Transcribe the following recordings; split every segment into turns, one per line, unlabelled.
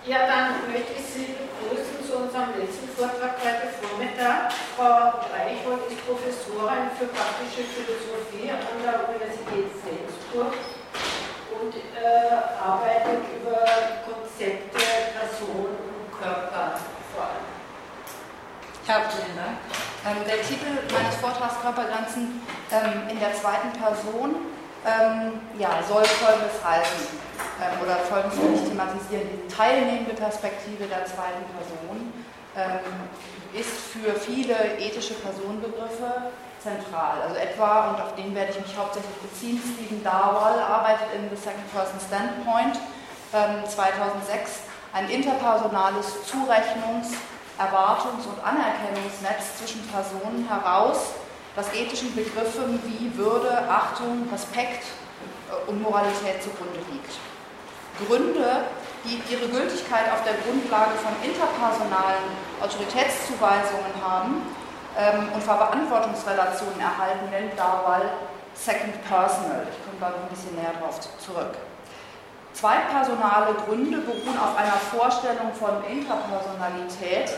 Ja, dann möchte ich Sie begrüßen zu unserem letzten Vortrag heute Vormittag. Frau Reichhold ist Professorin für praktische Philosophie an der Universität Flensburg und arbeitet über Konzepte, Person und Körper vor allem.
Herzlichen Dank. Der Titel meines Vortrags Körpergrenzen in der zweiten Person soll Folgendes heißen. Oder Folgendes will ich thematisieren. Die teilnehmende Perspektive der zweiten Person ist für viele ethische Personenbegriffe zentral. Also etwa, und auf den werde ich mich hauptsächlich beziehen, Stephen Darwall arbeitet in The Second Person Standpoint 2006 ein interpersonales Zurechnungs-, Erwartungs- und Anerkennungsnetz zwischen Personen heraus, das ethischen Begriffen wie Würde, Achtung, Respekt und Moralität zugrunde liegt. Gründe, die ihre Gültigkeit auf der Grundlage von interpersonalen Autoritätszuweisungen haben und Verantwortungsrelationen erhalten, nennt Darwall Second Personal. Ich komme da noch ein bisschen näher drauf zurück. Zweitpersonale Gründe beruhen auf einer Vorstellung von Interpersonalität,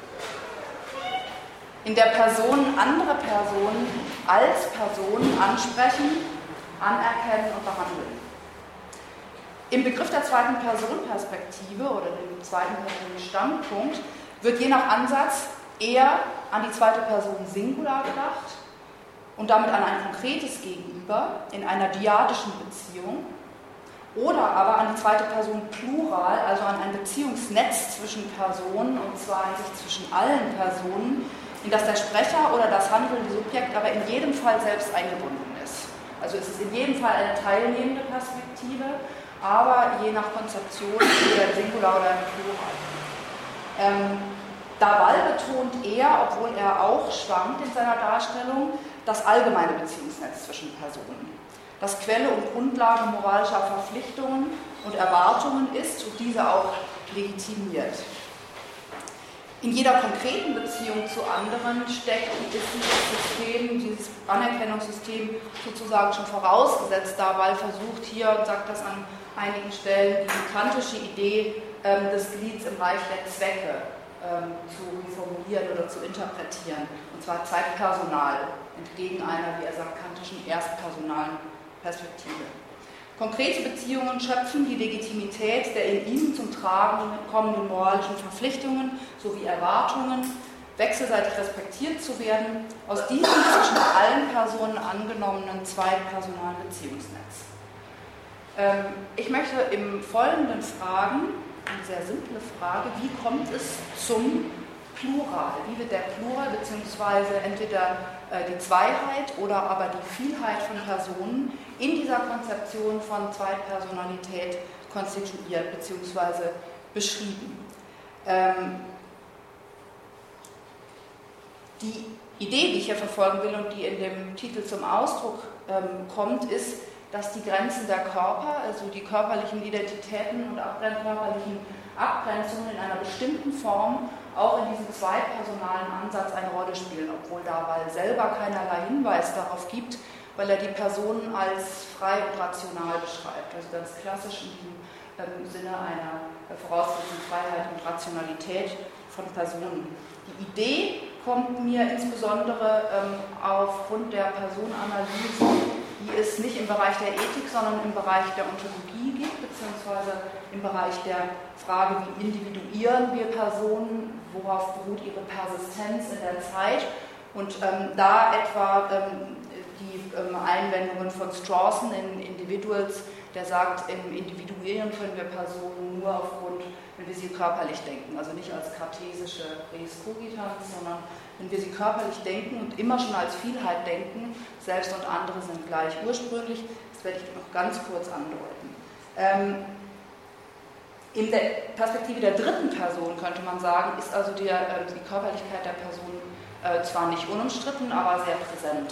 in der Personen andere Personen als Personen ansprechen, anerkennen und behandeln. Im Begriff der zweiten Personenperspektive oder dem zweiten Personenstandpunkt wird je nach Ansatz eher an die zweite Person Singular gedacht und damit an ein konkretes Gegenüber in einer dyadischen Beziehung oder aber an die zweite Person Plural, also an ein Beziehungsnetz zwischen Personen und zwar an sich zwischen allen Personen, in das der Sprecher oder das handelnde Subjekt aber in jedem Fall selbst eingebunden ist. Also es ist in jedem Fall eine teilnehmende Perspektive, aber je nach Konzeption entweder im Singular oder im Plural. Darwall betont er, obwohl er auch schwankt in seiner Darstellung, das allgemeine Beziehungsnetz zwischen Personen, das Quelle und Grundlage moralischer Verpflichtungen und Erwartungen ist und diese auch legitimiert. In jeder konkreten Beziehung zu anderen steckt dieses Anerkennungssystem sozusagen schon vorausgesetzt. Darwall versucht hier und sagt das an einigen Stellen, die kantische Idee des Glieds im Reich der Zwecke zu reformulieren oder zu interpretieren. Und zwar Zweitpersonal, entgegen einer, wie er sagt, kantischen erstpersonalen Perspektive. Konkrete Beziehungen schöpfen die Legitimität der in ihnen zum Tragen kommenden moralischen Verpflichtungen sowie Erwartungen, wechselseitig respektiert zu werden, aus diesem zwischen allen Personen angenommenen zweitpersonalen Beziehungsnetz. Ich möchte im Folgenden fragen, eine sehr simple Frage, wie kommt es zum Plural? Wie wird der Plural bzw. entweder die Zweiheit oder aber die Vielheit von Personen in dieser Konzeption von Zweitpersonalität konstituiert bzw. beschrieben? Die Idee, die ich hier verfolgen will und die in dem Titel zum Ausdruck kommt, ist, dass die Grenzen der Körper, also die körperlichen Identitäten und körperlichen Abgrenzungen in einer bestimmten Form auch in diesem zweitpersonalen Ansatz eine Rolle spielen, obwohl Darwall selber keinerlei Hinweis darauf gibt, weil er die Personen als frei und rational beschreibt, also ganz klassisch im Sinne einer voraussetzenden Freiheit und Rationalität von Personen. Die Idee kommt mir insbesondere aufgrund der Personenanalyse, die es nicht im Bereich der Ethik, sondern im Bereich der Ontologie gibt, beziehungsweise im Bereich der Frage, wie individuieren wir Personen, worauf beruht ihre Persistenz in der Zeit und da etwa die Einwendungen von Strawson in Individuals, der sagt, im Individuieren können wir Personen nur aufgrund, wenn wir sie körperlich denken, also nicht als kartesische Res cogitans, sondern wenn wir sie körperlich denken und immer schon als Vielheit denken, selbst und andere sind gleich ursprünglich, das werde ich noch ganz kurz andeuten. In der Perspektive der dritten Person könnte man sagen, ist also die Körperlichkeit der Person zwar nicht unumstritten, aber sehr präsent.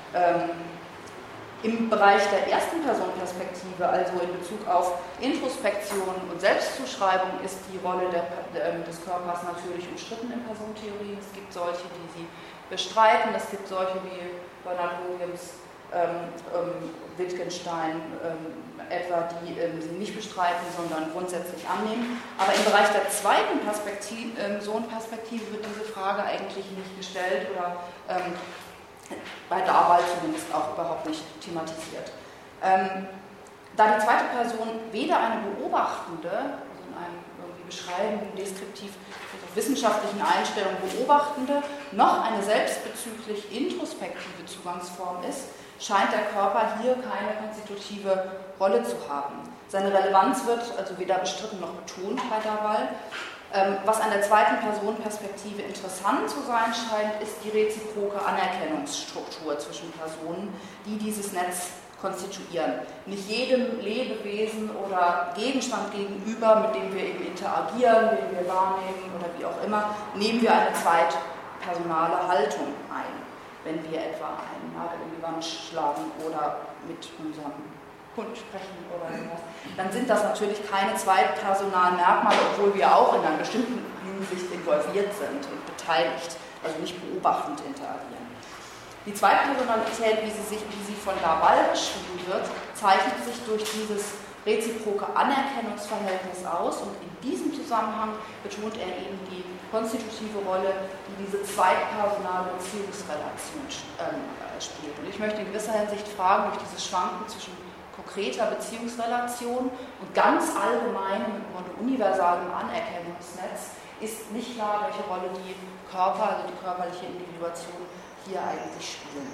Im Bereich der ersten Personenperspektive, also in Bezug auf Introspektion und Selbstzuschreibung, ist die Rolle des Körpers natürlich umstritten in Personentheorien. Es gibt solche, die sie bestreiten, es gibt solche wie Bernard Williams Wittgenstein etwa, die sie nicht bestreiten, sondern grundsätzlich annehmen. Aber im Bereich der zweiten Personenperspektive wird diese Frage eigentlich nicht gestellt oder bei Darball zumindest auch überhaupt nicht thematisiert. Da die zweite Person weder eine beobachtende, also in einem irgendwie beschreibenden, deskriptiv wissenschaftlichen Einstellung beobachtende, noch eine selbstbezüglich introspektive Zugangsform ist, scheint der Körper hier keine konstitutive Rolle zu haben. Seine Relevanz wird also weder bestritten noch betont bei Darball. Was an der zweiten Personenperspektive interessant zu sein scheint, ist die reziproke Anerkennungsstruktur zwischen Personen, die dieses Netz konstituieren. Nicht jedem Lebewesen oder Gegenstand gegenüber, mit dem wir eben interagieren, den wir wahrnehmen oder wie auch immer, nehmen wir eine zweitpersonale Haltung ein. Wenn wir etwa einen Nagel in die Wand schlagen oder mit unserem Hund sprechen oder sowas, dann sind das natürlich keine zweitpersonalen Merkmale, obwohl wir auch in einer bestimmten Hinsicht involviert sind und beteiligt, also nicht beobachtend interagieren. Die Zweitpersonalität, wie sie von Darball beschrieben wird, zeichnet sich durch dieses reziproke Anerkennungsverhältnis aus und in diesem Zusammenhang betont er eben die konstitutive Rolle, die diese zweitpersonale Beziehungsrelation spielt. Und ich möchte in gewisser Hinsicht fragen, durch dieses Schwanken zwischen konkreter Beziehungsrelation und ganz allgemeinem, im Grunde universalem Anerkennungsnetz, ist nicht klar, welche Rolle die Körper, also die körperliche Individuation, hier eigentlich spielen.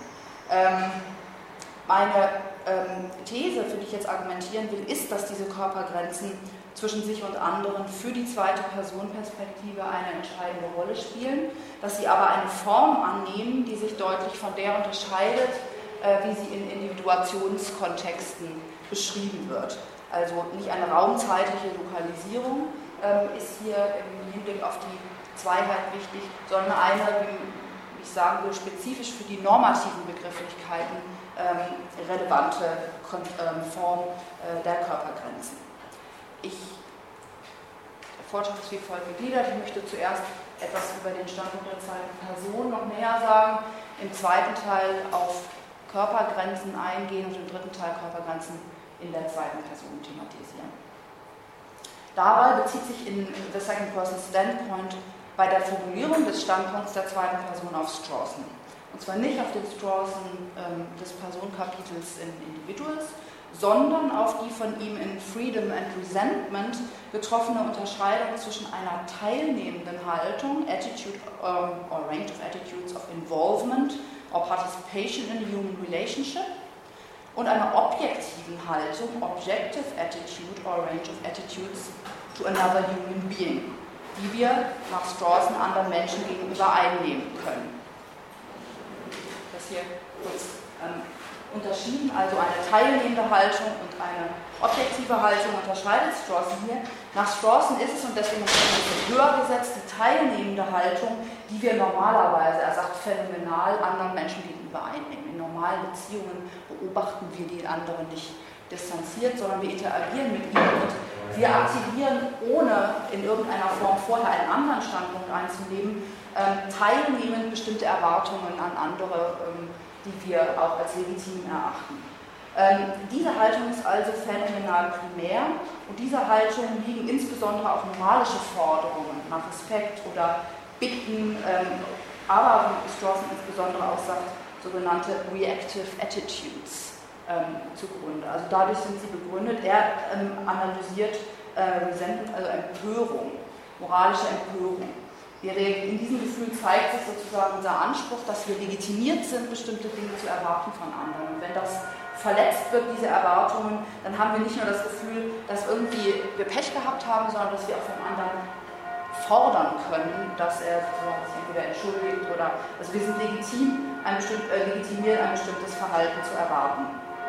Meine These, für die ich jetzt argumentieren will, ist, dass diese Körpergrenzen zwischen sich und anderen für die zweite Personenperspektive eine entscheidende Rolle spielen, dass sie aber eine Form annehmen, die sich deutlich von der unterscheidet, wie sie in Individuationskontexten beschrieben wird. Also nicht eine raumzeitliche Lokalisierung ist hier im Hinblick auf die Zweiheit wichtig, sondern eine, ich sagen will, spezifisch für die normativen Begrifflichkeiten relevante Form der Körpergrenzen. Der Vortrag ist wie folgt gegliedert. Ich möchte zuerst etwas über den Standpunkt der zweiten Person noch näher sagen, im zweiten Teil auf Körpergrenzen eingehen und im dritten Teil Körpergrenzen in der zweiten Person thematisieren. Dabei bezieht sich in The Second Person Standpoint bei der Formulierung des Standpunkts der zweiten Person auf Strawson. Und zwar nicht auf den Strawson des Personenkapitels in Individuals, sondern auf die von ihm in Freedom and Resentment getroffene Unterscheidung zwischen einer teilnehmenden Haltung, attitude or range of attitudes of involvement or participation in a human relationship, und einer objektiven Haltung, objective attitude or range of attitudes to another human being, die wir nach Strawson anderen Menschen gegenüber einnehmen können. Das hier kurz unterschieden, also eine teilnehmende Haltung und eine objektive Haltung unterscheidet Strawson hier. Nach Strawson ist es, und deswegen ist es höher gesetzt, die teilnehmende Haltung, die wir normalerweise, er sagt phänomenal, anderen Menschen gegenüber einnehmen. In normalen Beziehungen beobachten wir die anderen nicht distanziert, sondern wir interagieren mit ihnen und wir aktivieren, ohne in irgendeiner Form vorher einen anderen Standpunkt einzunehmen, teilnehmend bestimmte Erwartungen an andere, die wir auch als legitim erachten. Diese Haltung ist also phänomenal primär und dieser Haltung liegen insbesondere auch moralische Forderungen nach Respekt oder Bitten, aber wie Strawson insbesondere auch sagt, sogenannte reactive attitudes zugrunde. Also dadurch sind sie begründet. Er analysiert Resentment, also Empörung, moralische Empörung. In diesem Gefühl zeigt sich sozusagen unser Anspruch, dass wir legitimiert sind, bestimmte Dinge zu erwarten von anderen. Und wenn das verletzt wird, diese Erwartungen, dann haben wir nicht nur das Gefühl, dass irgendwie wir Pech gehabt haben, sondern dass wir auch vom anderen fordern können, dass er sich entweder entschuldigt oder, also wir sind legitimiert, ein bestimmtes Verhalten zu erwarten.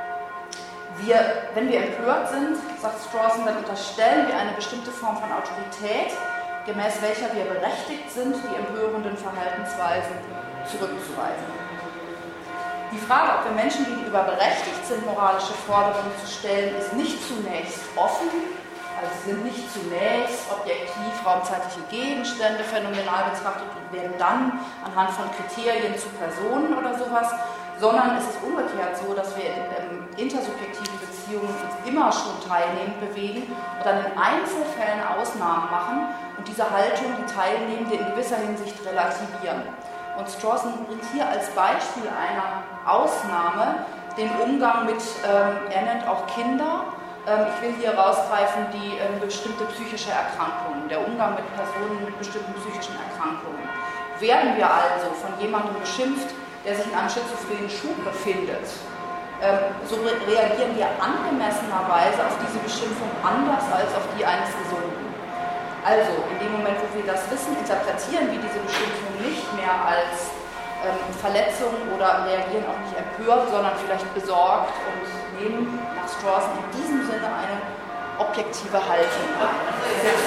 Wenn wir empört sind, sagt Strawson, dann unterstellen wir eine bestimmte Form von Autorität, gemäß welcher wir berechtigt sind, die empörenden Verhaltensweisen zurückzuweisen. Die Frage, ob wir Menschen gegenüber berechtigt sind, moralische Forderungen zu stellen, ist nicht zunächst offen, also sind nicht zunächst objektiv raumzeitliche Gegenstände phänomenal betrachtet und werden dann anhand von Kriterien zu Personen oder sowas, sondern es ist umgekehrt so, dass wir in intersubjektiven Beziehungen uns immer schon teilnehmend bewegen und dann in Einzelfällen Ausnahmen machen und diese Haltung die Teilnehmende in gewisser Hinsicht relativieren. Und Strawson bringt hier als Beispiel einer Ausnahme den Umgang mit, er nennt auch Kinder, ich will hier rausgreifen, die bestimmte psychische Erkrankungen, der Umgang mit Personen mit bestimmten psychischen Erkrankungen. Werden wir also von jemandem beschimpft, der sich in einem schizophrenen Schub befindet, so reagieren wir angemessenerweise auf diese Beschimpfung anders als auf die eines Gesunden. Also, in dem Moment, wo wir das wissen, interpretieren wir diese Beschimpfung nicht mehr als Verletzung oder reagieren auch nicht empört, sondern vielleicht besorgt und nehmen nach Strawson in diesem Sinne eine objektive Haltung ein. Jetzt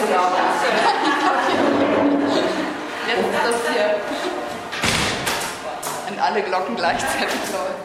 ist das hier an alle Glocken gleichzeitig läuten.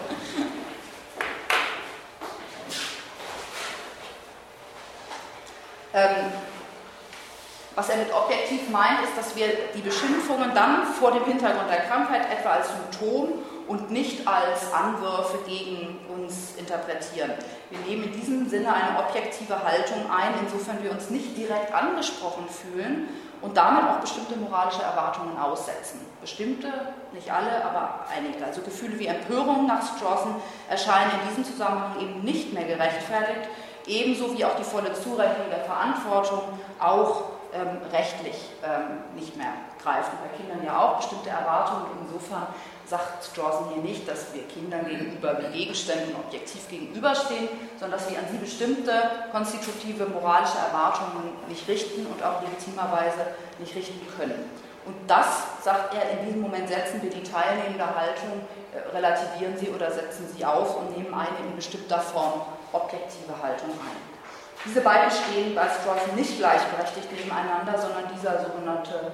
Was er mit objektiv meint, ist, dass wir die Beschimpfungen dann vor dem Hintergrund der Krankheit etwa als Symptom und nicht als Anwürfe gegen uns interpretieren. Wir nehmen in diesem Sinne eine objektive Haltung ein, insofern wir uns nicht direkt angesprochen fühlen und damit auch bestimmte moralische Erwartungen aussetzen. Bestimmte, nicht alle, aber einige. Also Gefühle wie Empörung nach Strawson erscheinen in diesem Zusammenhang eben nicht mehr gerechtfertigt, ebenso wie auch die volle Zurechnung der Verantwortung auch rechtlich nicht mehr greifen. Bei Kindern ja auch bestimmte Erwartungen. Insofern sagt Strawson hier nicht, dass wir Kindern gegenüber wie Gegenständen objektiv gegenüberstehen, sondern dass wir an sie bestimmte konstitutive moralische Erwartungen nicht richten und auch legitimerweise nicht richten können. Und das, sagt er, in diesem Moment setzen wir die teilnehmende Haltung, relativieren sie oder setzen sie auf und nehmen eine in bestimmter Form objektive Haltung ein. Diese beiden stehen bei Strawson nicht gleichberechtigt nebeneinander, sondern dieser sogenannte,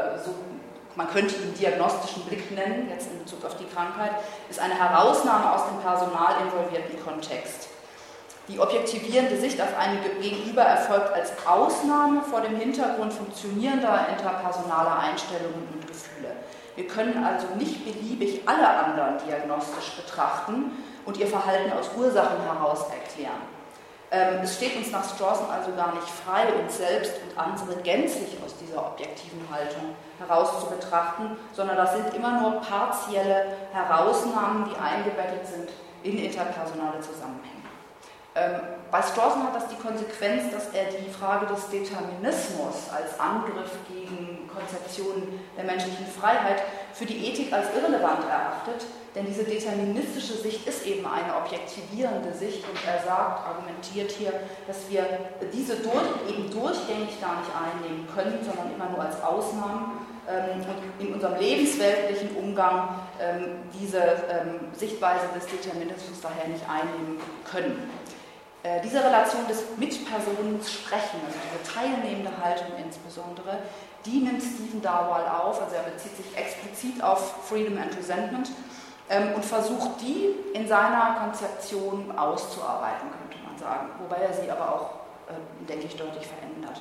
man könnte ihn diagnostischen Blick nennen, jetzt in Bezug auf die Krankheit, ist eine Herausnahme aus dem personalinvolvierten Kontext. Die objektivierende Sicht auf ein Gegenüber erfolgt als Ausnahme vor dem Hintergrund funktionierender interpersonaler Einstellungen und Gefühle. Wir können also nicht beliebig alle anderen diagnostisch betrachten und ihr Verhalten aus Ursachen heraus erklären. Es steht uns nach Strawson also gar nicht frei, uns selbst und andere gänzlich aus dieser objektiven Haltung heraus zu betrachten, sondern das sind immer nur partielle Herausnahmen, die eingebettet sind in interpersonale Zusammenhänge. Bei Strawson hat das die Konsequenz, dass er die Frage des Determinismus als Angriff gegen Konzeptionen der menschlichen Freiheit für die Ethik als irrelevant erachtet, denn diese deterministische Sicht ist eben eine objektivierende Sicht und er sagt, argumentiert hier, dass wir diese eben durchgängig gar nicht einnehmen können, sondern immer nur als Ausnahmen und in unserem lebensweltlichen Umgang diese Sichtweise des Determinismus daher nicht einnehmen können. Diese Relation des Mitpersonensprechen, also diese teilnehmende Haltung insbesondere, die nimmt Stephen Darwall auf, also er bezieht sich explizit auf Freedom and Resentment und versucht die in seiner Konzeption auszuarbeiten, könnte man sagen, wobei er sie aber auch, denke ich, deutlich verändert.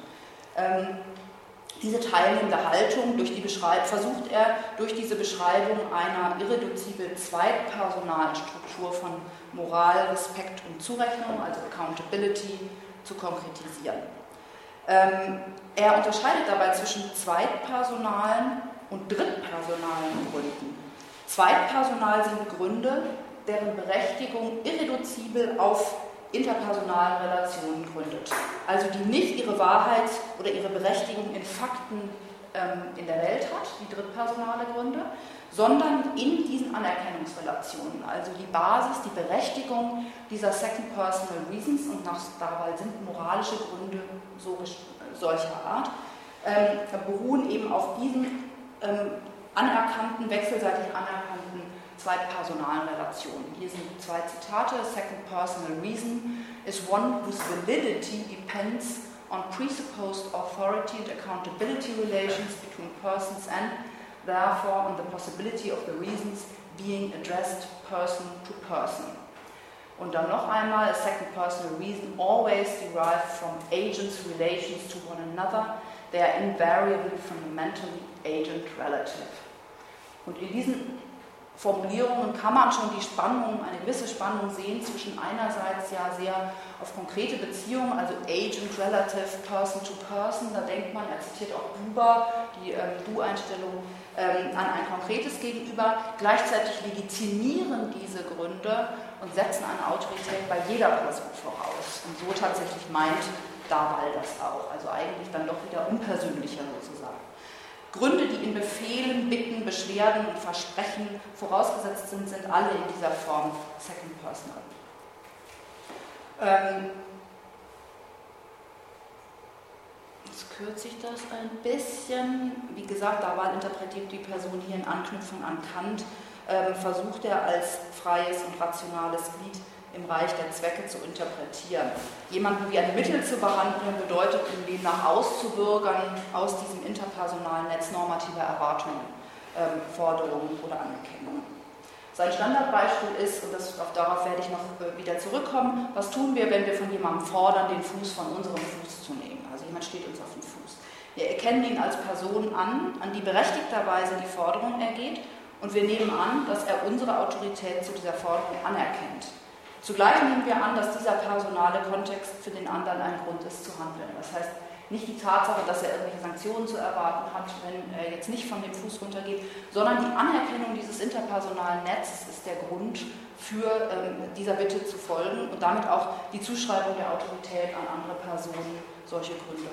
Diese teilnehmende Haltung versucht er durch diese Beschreibung einer irreduzibel zweitpersonalen Struktur von Moral, Respekt und Zurechnung, also Accountability, zu konkretisieren. Er unterscheidet dabei zwischen zweitpersonalen und drittpersonalen Gründen. Zweitpersonal sind Gründe, deren Berechtigung irreduzibel auf interpersonalen Relationen gründet. Also die nicht ihre Wahrheit oder ihre Berechtigung in Fakten in der Welt hat, die drittpersonale Gründe, sondern in diesen Anerkennungsrelationen. Also die Basis, die Berechtigung dieser Second Personal Reasons, und nach Darwall sind moralische Gründe solcher Art, beruhen eben auf diesen wechselseitig anerkannten zweitpersonalen Relationen. Hier sind zwei Zitate. Second personal reason is one whose validity depends on presupposed authority and accountability relations between persons and therefore on the possibility of the reasons being addressed person to person. Und dann noch einmal, a second personal reason always derived from agents' relations to one another. They are invariably fundamentally agent-relative. Und in diesen Formulierungen kann man schon die Spannung, eine gewisse Spannung sehen zwischen einerseits ja sehr auf konkrete Beziehungen, also Agent, Relative, Person to Person, da denkt man, er zitiert auch Buber, die Du-Einstellung, an ein konkretes Gegenüber. Gleichzeitig legitimieren diese Gründe und setzen eine Autorität bei jeder Person voraus. Und so tatsächlich meint Daval das auch, also eigentlich dann doch wieder unpersönlicher sozusagen. Gründe, die in Befehlen, Bitten, Beschwerden und Versprechen vorausgesetzt sind, sind alle in dieser Form Second Personal. Jetzt kürze ich das ein bisschen. Wie gesagt, Daval interpretiert die Person hier in Anknüpfung an Kant, versucht er als freies und rationales Glied im Reich der Zwecke zu interpretieren. Jemanden wie ein Mittel zu behandeln, bedeutet ihm demnach auszubürgern aus diesem interpersonalen Netz normativer Erwartungen, Forderungen oder Anerkennungen. Sein Standardbeispiel ist, und darauf werde ich noch wieder zurückkommen, was tun wir, wenn wir von jemandem fordern, den Fuß von unserem Fuß zu nehmen? Also jemand steht uns auf dem Fuß. Wir erkennen ihn als Person an die berechtigterweise die Forderung ergeht, und wir nehmen an, dass er unsere Autorität zu dieser Forderung anerkennt. Zugleich nehmen wir an, dass dieser personale Kontext für den anderen ein Grund ist zu handeln. Das heißt, nicht die Tatsache, dass er irgendwelche Sanktionen zu erwarten hat, wenn er jetzt nicht von dem Fuß runtergeht, sondern die Anerkennung dieses interpersonalen Netzes ist der Grund für dieser Bitte zu folgen und damit auch die Zuschreibung der Autorität an andere Personen solche Gründe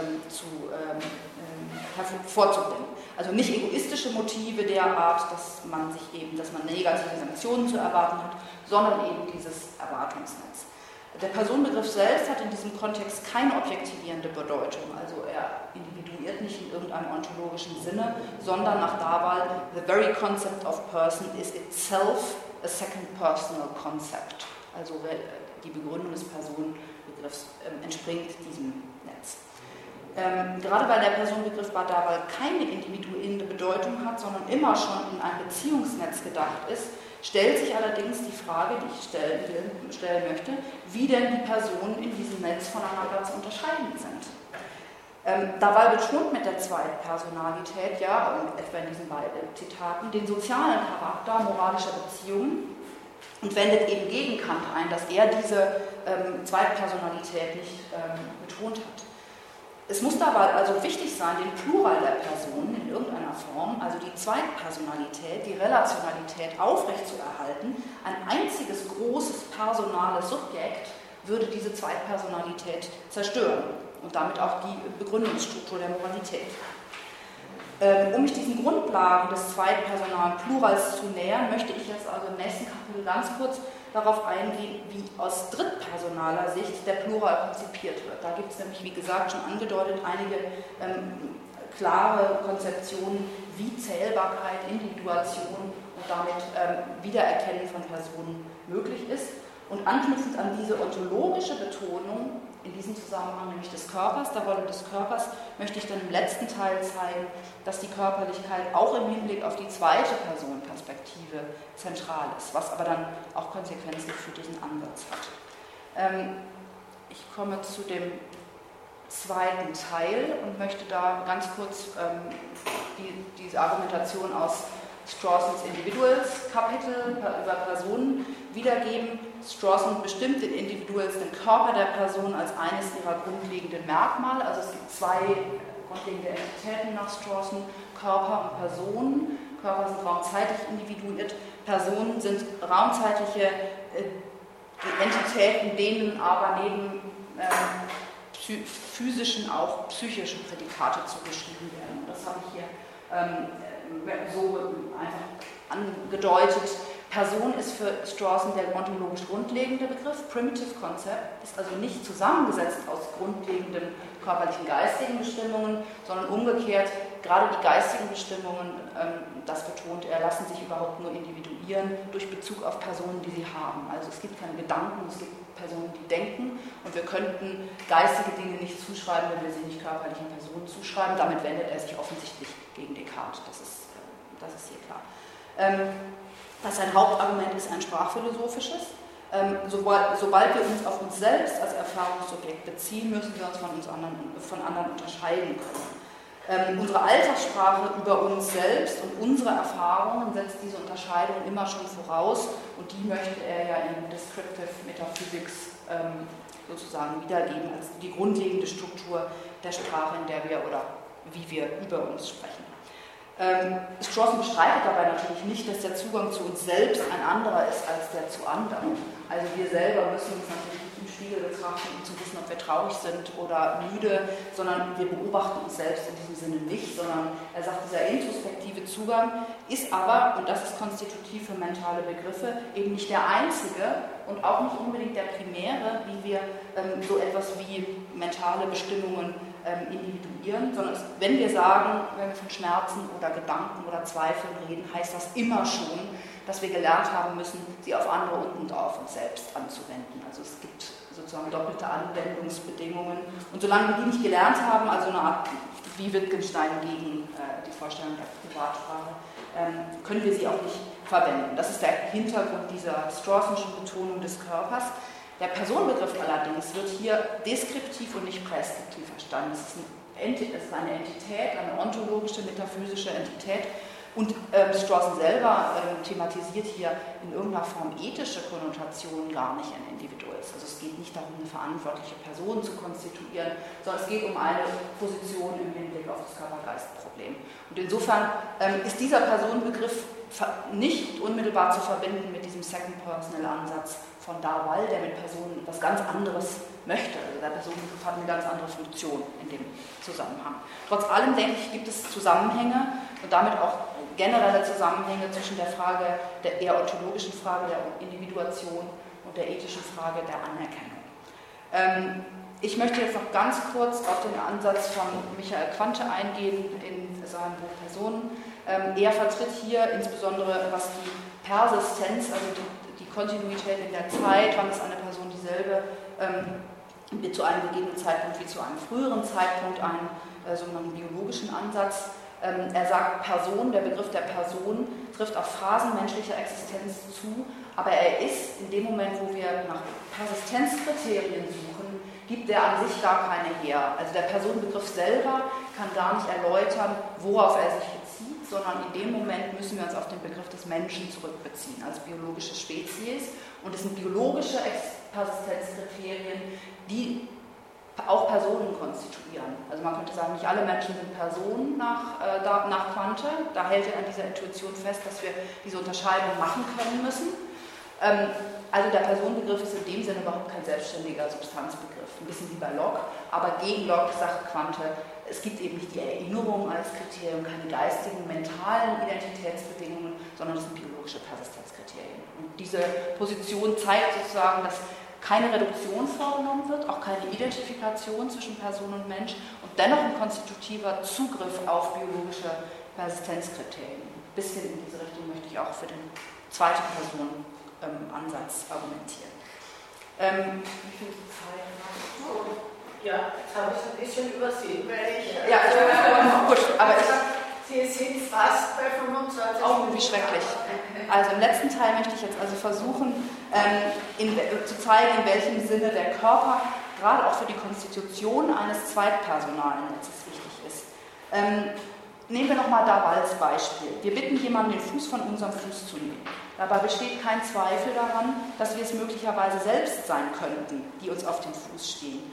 vorzubringen. Also nicht egoistische Motive der Art, dass man negative Sanktionen zu erwarten hat, sondern eben dieses Erwartungsnetz. Der Personenbegriff selbst hat in diesem Kontext keine objektivierende Bedeutung, also er individuiert nicht in irgendeinem ontologischen Sinne, sondern nach Daval, the very concept of person is itself a second personal concept. Also die Begründung des Personenbegriffs entspringt diesem Netz. Gerade weil der Personenbegriff bei Daval keine individuierende Bedeutung hat, sondern immer schon in ein Beziehungsnetz gedacht ist, stellt sich allerdings die Frage, die ich stellen möchte, wie denn die Personen in diesem Netz voneinander zu unterscheiden sind. Daval betont mit der Zweitpersonalität, ja, etwa in diesen beiden Zitaten, den sozialen Charakter moralischer Beziehungen und wendet eben gegen Kant ein, dass er diese Zweitpersonalität nicht betont hat. Es muss dabei also wichtig sein, den Plural der Personen in irgendeiner Form, also die Zweitpersonalität, die Relationalität aufrechtzuerhalten. Ein einziges großes personales Subjekt würde diese Zweitpersonalität zerstören und damit auch die Begründungsstruktur der Moralität. Um mich diesen Grundlagen des zweitpersonalen Plurals zu nähern, möchte ich jetzt also im nächsten Kapitel ganz kurz darauf eingehen, wie aus drittpersonaler Sicht der Plural konzipiert wird. Da gibt es nämlich, wie gesagt, schon angedeutet, einige klare Konzeptionen wie Zählbarkeit, Individuation und damit Wiedererkennen von Personen möglich ist. Und anknüpfend an diese ontologische Betonung, in diesem Zusammenhang nämlich des Körpers, der Rolle des Körpers, möchte ich dann im letzten Teil zeigen, dass die Körperlichkeit auch im Hinblick auf die zweite Personenperspektive zentral ist, was aber dann auch Konsequenzen für diesen Ansatz hat. Ich komme zu dem zweiten Teil und möchte da ganz kurz diese Argumentation aus Strawsons Individuals-Kapitel über Personen wiedergeben. Strawson bestimmt den Individuals den Körper der Person als eines ihrer grundlegenden Merkmale. Also es gibt zwei grundlegende Entitäten nach Strawson, Körper und Personen. Körper sind raumzeitlich individuiert, Personen sind raumzeitliche Entitäten, denen aber neben physischen auch psychischen Prädikate zugeschrieben werden. Das habe ich hier so einfach angedeutet. Person ist für Strawson der ontologisch grundlegende Begriff. Primitive Concept ist also nicht zusammengesetzt aus grundlegenden körperlichen geistigen Bestimmungen, sondern umgekehrt, gerade die geistigen Bestimmungen, das betont er, lassen sich überhaupt nur individuieren durch Bezug auf Personen, die sie haben. Also es gibt keine Gedanken, es gibt Personen, die denken und wir könnten geistige Dinge nicht zuschreiben, wenn wir sie nicht körperlichen Personen zuschreiben. Damit wendet er sich offensichtlich gegen Descartes, das ist hier klar. Sein Hauptargument ist ein sprachphilosophisches. Sobald wir uns auf uns selbst als Erfahrungsobjekt beziehen, müssen wir uns von anderen unterscheiden können. Unsere Alltagssprache über uns selbst und unsere Erfahrungen setzt diese Unterscheidung immer schon voraus und die möchte er ja in Descriptive Metaphysics sozusagen wiedergeben als die grundlegende Struktur der Sprache, in der wir oder wie wir über uns sprechen. Strawson bestreitet dabei natürlich nicht, dass der Zugang zu uns selbst ein anderer ist als der zu anderen. Also wir selber müssen uns natürlich nicht im Spiegel betrachten, um zu wissen, ob wir traurig sind oder müde, sondern wir beobachten uns selbst in diesem Sinne nicht, sondern er sagt, dieser introspektive Zugang ist aber, und das ist konstitutiv für mentale Begriffe, eben nicht der einzige und auch nicht unbedingt der primäre, wie wir so etwas wie mentale Bestimmungen individuieren, sondern wenn wir sagen, wenn wir von Schmerzen oder Gedanken oder Zweifeln reden, heißt das immer schon, dass wir gelernt haben müssen, sie auf andere und auf uns selbst anzuwenden. Also es gibt sozusagen doppelte Anwendungsbedingungen und solange wir die nicht gelernt haben, also eine Art wie Wittgenstein gegen die Vorstellung der Privatsprache, können wir sie auch nicht verwenden. Das ist der Hintergrund dieser Strawsonschen Betonung des Körpers. Der Personenbegriff allerdings wird hier deskriptiv und nicht präskriptiv verstanden. Es ist eine Entität, eine ontologische, metaphysische Entität. Und Strawson selber thematisiert hier in irgendeiner Form ethische Konnotationen gar nicht ein individuelles. Also es geht nicht darum, eine verantwortliche Person zu konstituieren, sondern es geht um eine Position im Hinblick auf das Körper-Geist-Problem. Und insofern ist dieser Personenbegriff nicht unmittelbar zu verbinden mit diesem Second-Personal-Ansatz von Darwall, der mit Personen etwas ganz anderes möchte. Also der Personenbegriff hat eine ganz andere Funktion in dem Zusammenhang. Trotz allem, denke ich, gibt es Zusammenhänge und damit auch generelle Zusammenhänge zwischen der Frage, der eher ontologischen Frage der Individuation und der ethischen Frage der Anerkennung. Ich möchte jetzt noch ganz kurz auf den Ansatz von Michael Quandt eingehen in seinem Buch Personen. Er vertritt hier insbesondere, was die Persistenz, also die Kontinuität in der Zeit, wann ist eine Person dieselbe, zu einem gegebenen Zeitpunkt wie zu einem früheren Zeitpunkt, einen sogenannten biologischen Ansatz. Er sagt, Person, der Begriff der Person trifft auf Phasen menschlicher Existenz zu, aber er ist in dem Moment, wo wir nach Persistenzkriterien suchen, gibt er an sich gar keine her. Also der Personenbegriff selber kann gar nicht erläutern, worauf er sich bezieht, sondern in dem Moment müssen wir uns auf den Begriff des Menschen zurückbeziehen, als biologische Spezies. Und es sind biologische Persistenzkriterien, die auch Personen konstituieren. Also man könnte sagen, nicht alle Menschen sind Personen nach Quante. Da hält er an dieser Intuition fest, dass wir diese Unterscheidung machen können müssen. Also der Personenbegriff ist in dem Sinne überhaupt kein selbstständiger Substanzbegriff, ein bisschen wie bei Locke, aber gegen Locke sagt Quante, es gibt eben nicht die Erinnerung als Kriterium, keine geistigen, mentalen Identitätsbedingungen, sondern es sind biologische Persistenzkriterien. Und diese Position zeigt sozusagen, dass keine Reduktion vorgenommen wird, auch keine Identifikation zwischen Person und Mensch und dennoch ein konstitutiver Zugriff auf biologische Persistenzkriterien. Ein bisschen in diese Richtung möchte ich auch für den zweiten Personenansatz argumentieren. Wie viel Zeit noch?
Ja, jetzt habe ich es ein bisschen übersehen, weil ich...
Ja, gut, aber
Sie sind fast bei 25
Oh, wie schrecklich. Also im letzten Teil möchte ich jetzt also versuchen, zu zeigen, in welchem Sinne der Körper gerade auch für die Konstitution eines zweitpersonalen Netzes wichtig ist. Nehmen wir nochmal Darwalls Beispiel. Wir bitten jemanden, den Fuß von unserem Fuß zu nehmen. Dabei besteht kein Zweifel daran, dass wir es möglicherweise selbst sein könnten, die uns auf dem Fuß stehen.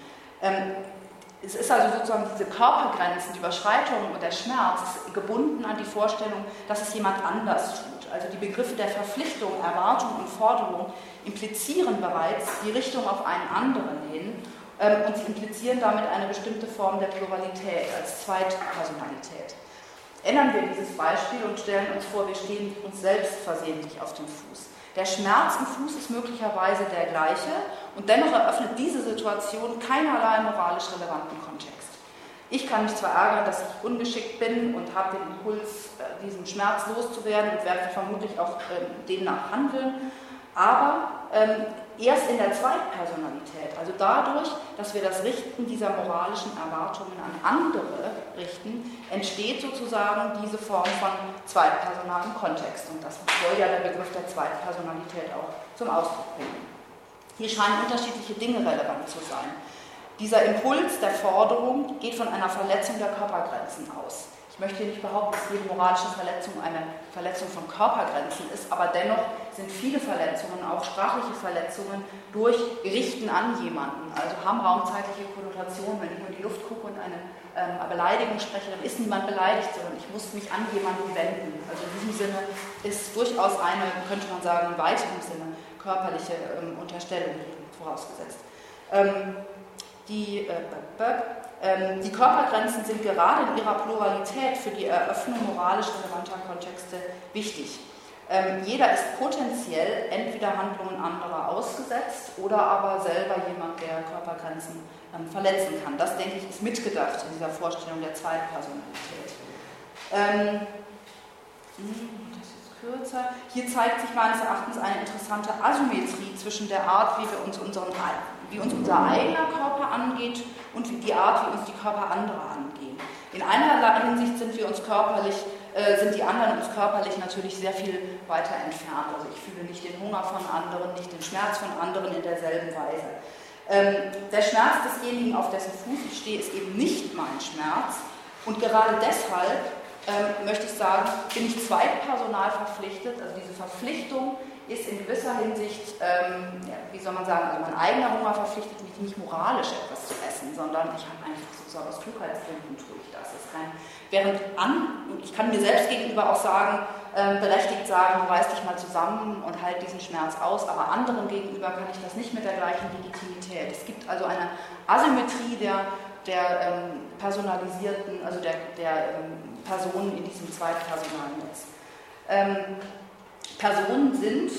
Es ist also sozusagen diese Körpergrenzen, die Überschreitung und der Schmerz ist gebunden an die Vorstellung, dass es jemand anders tut. Also die Begriffe der Verpflichtung, Erwartung und Forderung implizieren bereits die Richtung auf einen anderen hin und sie implizieren damit eine bestimmte Form der Pluralität als Zweitpersonalität. Ändern wir dieses Beispiel und stellen uns vor, wir stehen uns selbst versehentlich auf dem Fuß. Der Schmerz im Fuß ist möglicherweise der gleiche und dennoch eröffnet diese Situation keinerlei moralisch relevanten Kontext. Ich kann mich zwar ärgern, dass ich ungeschickt bin und habe den Impuls, diesen Schmerz loszuwerden und werde vermutlich auch demnach handeln, aber erst in der Zweitpersonalität, also dadurch, dass wir das Richten dieser moralischen Erwartungen an andere richten, entsteht sozusagen diese Form von zweitpersonalem Kontext. Und das soll ja der Begriff der Zweitpersonalität auch zum Ausdruck bringen. Hier scheinen unterschiedliche Dinge relevant zu sein. Dieser Impuls der Forderung geht von einer Verletzung der Körpergrenzen aus. Ich möchte nicht behaupten, dass jede moralische Verletzung eine Verletzung von Körpergrenzen ist, aber dennoch sind viele Verletzungen, auch sprachliche Verletzungen, durch Richten an jemanden, also haben raumzeitliche Konnotationen. Wenn ich nur in die Luft gucke und eine Beleidigung spreche, dann ist niemand beleidigt, sondern ich muss mich an jemanden wenden. Also in diesem Sinne ist durchaus eine, könnte man sagen, im weiteren Sinne körperliche Unterstellung vorausgesetzt. Die Körpergrenzen sind gerade in ihrer Pluralität für die Eröffnung moralisch relevanter Kontexte wichtig. Jeder ist potenziell entweder Handlungen anderer ausgesetzt oder aber selber jemand, der Körpergrenzen verletzen kann. Das, denke ich, ist mitgedacht in dieser Vorstellung der Zweitpersonalität. Das ist kürzer. Hier zeigt sich meines Erachtens eine interessante Asymmetrie zwischen der Art, wie uns unser eigener Körper angeht und die Art, wie uns die Körper anderer angehen. In einer Hinsicht sind die anderen uns körperlich natürlich sehr viel weiter entfernt. Also ich fühle nicht den Hunger von anderen, nicht den Schmerz von anderen in derselben Weise. Der Schmerz desjenigen, auf dessen Fuß ich stehe, ist eben nicht mein Schmerz. Und gerade deshalb, möchte ich sagen, bin ich zweitpersonal verpflichtet. Also diese Verpflichtung ist in gewisser Hinsicht, wie soll man sagen, also mein eigener Hunger verpflichtet mich nicht moralisch etwas zu essen, sondern ich habe einfach sozusagen aus Klugheitsgründen tue ich das. Und ich kann mir selbst gegenüber auch sagen, berechtigt sagen, reiß dich mal zusammen und halt diesen Schmerz aus, aber anderen gegenüber kann ich das nicht mit der gleichen Legitimität. Es gibt also eine Asymmetrie der personalisierten, also der Personen in diesem zweitpersonalen Netz. Personen sind,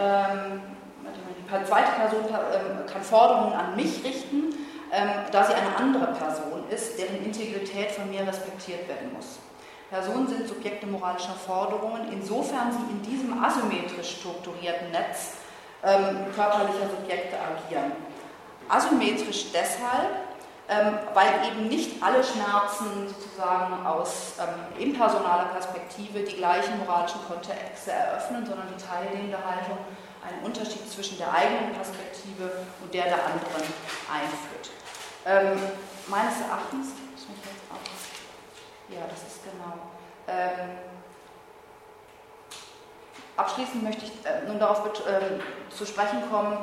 die zweite Person kann Forderungen an mich richten, da sie eine andere Person ist, deren Integrität von mir respektiert werden muss. Personen sind Subjekte moralischer Forderungen, insofern sie in diesem asymmetrisch strukturierten Netz körperlicher Subjekte agieren. Asymmetrisch deshalb, weil eben nicht alle Schmerzen sozusagen aus impersonaler Perspektive die gleichen moralischen Kontexte eröffnen, sondern die teilnehmende Haltung einen Unterschied zwischen der eigenen Perspektive und der anderen einführt. Meines Erachtens, ja, das ist genau. Abschließend möchte ich nun darauf zu sprechen kommen,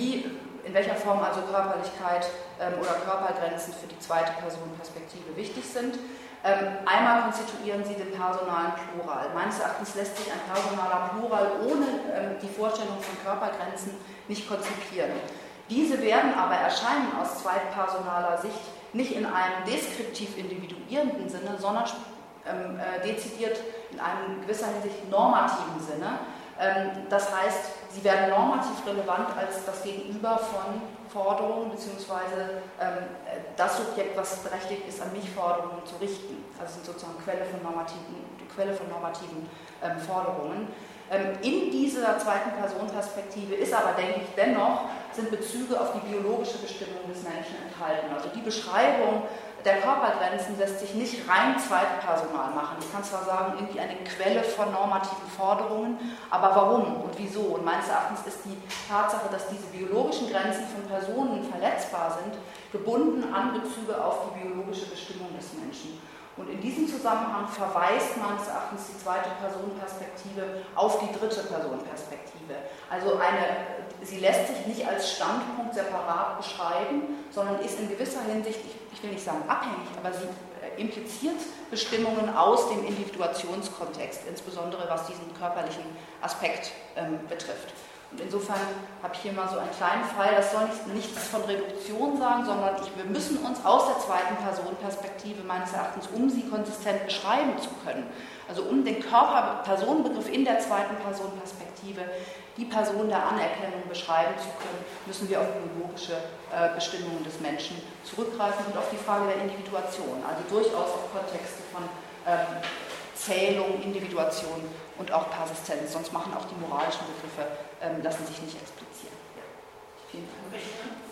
in welcher Form also Körperlichkeit oder Körpergrenzen für die zweite Personenperspektive wichtig sind. Einmal konstituieren sie den personalen Plural. Meines Erachtens lässt sich ein personaler Plural ohne die Vorstellung von Körpergrenzen nicht konzipieren. Diese werden aber erscheinen aus zweitpersonaler Sicht nicht in einem deskriptiv individuierenden Sinne, sondern dezidiert in einem gewisser Hinsicht normativen Sinne. Das heißt, sie werden normativ relevant als das Gegenüber von Forderungen bzw. das Subjekt, was berechtigt ist, an mich Forderungen zu richten. Also sind sozusagen Quelle von normativen Forderungen. In dieser zweiten Personenperspektive ist aber, denke ich, dennoch sind Bezüge auf die biologische Bestimmung des Menschen enthalten. Also die Beschreibung der Körpergrenzen lässt sich nicht rein zweitpersonal machen. Ich kann zwar sagen, irgendwie eine Quelle von normativen Forderungen, aber warum und wieso? Und meines Erachtens ist die Tatsache, dass diese biologischen Grenzen von Personen verletzbar sind, gebunden an Bezüge auf die biologische Bestimmung des Menschen. Und in diesem Zusammenhang verweist meines Erachtens die zweite Personenperspektive auf die dritte Personenperspektive. Also sie lässt sich nicht als Standpunkt separat beschreiben, sondern ist in gewisser Hinsicht, ich will nicht sagen abhängig, aber sie impliziert Bestimmungen aus dem Individuationskontext, insbesondere was diesen körperlichen Aspekt betrifft. Und insofern habe ich hier mal so einen kleinen Fall, das soll nichts von Reduktion sagen, sondern wir müssen uns aus der zweiten Personenperspektive meines Erachtens, um sie konsistent beschreiben zu können, also um den Körper-Personenbegriff in der zweiten Personenperspektive, die Person der Anerkennung beschreiben zu können, müssen wir auf biologische Bestimmungen des Menschen zurückgreifen und auf die Frage der Individuation, also durchaus auf Kontexte von Zählung, Individuation und auch Persistenz, sonst machen auch die moralischen Begriffe, lassen sich nicht explizieren. Ja. Vielen Dank.